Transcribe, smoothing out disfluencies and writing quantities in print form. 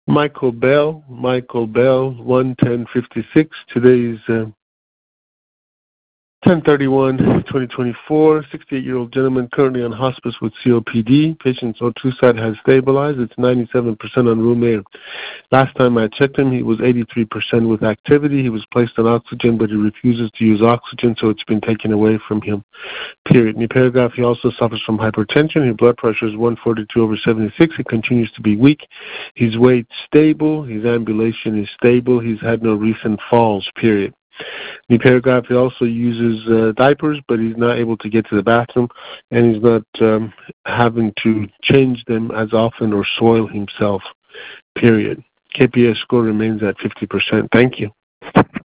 Michael Bell, 11056. Today's 10/31/2024. 68-year-old gentleman currently on hospice with COPD. Patient's O2 sat has stabilized. It's 97% on room air. Last time I checked him, he was 83% with activity. He was placed on oxygen, but he refuses to use oxygen, so it's been taken away from him. Period. In the paragraph, he also suffers from hypertension. His blood pressure is 142/76. He continues to be weak. His weight stable. His ambulation is stable. He's had no recent falls. Period. In the paragraph, he also uses diapers, but he's not able to get to the bathroom, and he's not having to change them as often or soil himself. Period. KPS score remains at 50%. Thank you.